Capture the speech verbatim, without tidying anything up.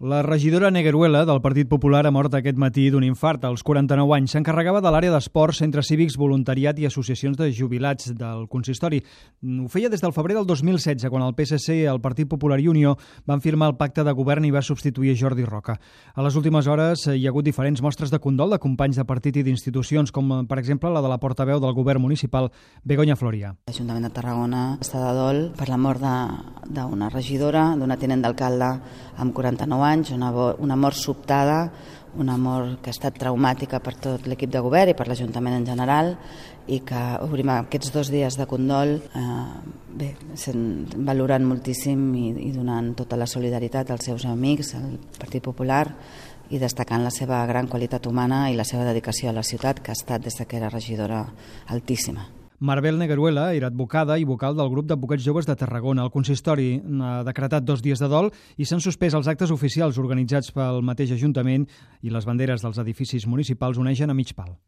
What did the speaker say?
La regidora Negueruela del Partit Popular ha mort aquest matí d'un infart als quaranta-nou anys. S'encarregava de l'àrea d'esports, centres cívics, voluntariat i associacions de jubilats del consistori. Ho feia des del febrer del dos mil setze, quan el P S C, el Partit Popular i Unió van firmar el pacte de govern i va substituir Jordi Roca. A les últimes hores hi ha hagut diferents mostres de condol de companys de partit i d'institucions, com per exemple la de la portaveu del govern municipal, Begoña Floria. L'Ajuntament de Tarragona està de dol per la mort d'una regidora, d'una tinent d'alcalde amb quaranta-nou anys, Una, una mort sobtada, una mort que ha estat traumàtica per tot l'equip de govern i per l'Ajuntament en general, i que obrim aquests dos dies de condol eh, bé, valorant moltíssim i, i donant tota la solidaritat als seus amics, al Partit Popular, i destacant la seva gran qualitat humana i la seva dedicació a la ciutat, que ha estat, des que era regidora, altíssima. Marbel Negueruela era advocada i vocal del grup d'advocats joves de Tarragona. El consistori ha decretat dos dies de dol i s'han suspès els actes oficials organitzats pel mateix Ajuntament, i les banderes dels edificis municipals onegen a mig pal.